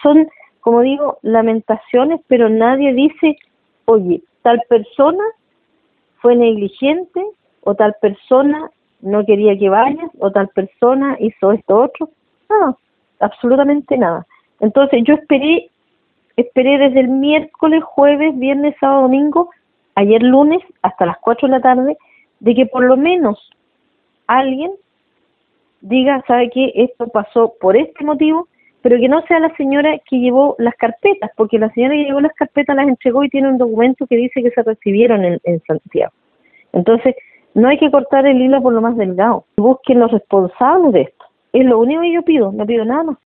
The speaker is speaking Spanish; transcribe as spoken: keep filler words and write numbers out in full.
son, como digo, lamentaciones, pero nadie dice, oye, tal persona fue negligente, o tal persona no quería que vayas, o tal persona hizo esto otro. No, absolutamente nada. Entonces yo esperé, esperé desde el miércoles, jueves, viernes, sábado, domingo, ayer lunes, hasta las cuatro de la tarde, de que por lo menos alguien diga, sabe qué, esto pasó por este motivo, pero que no sea la señora que llevó las carpetas, porque la señora que llevó las carpetas las entregó y tiene un documento que dice que se recibieron en, en Santiago. Entonces, no hay que cortar el hilo por lo más delgado. Busquen los responsables de esto. Es lo único que yo pido, no pido nada más.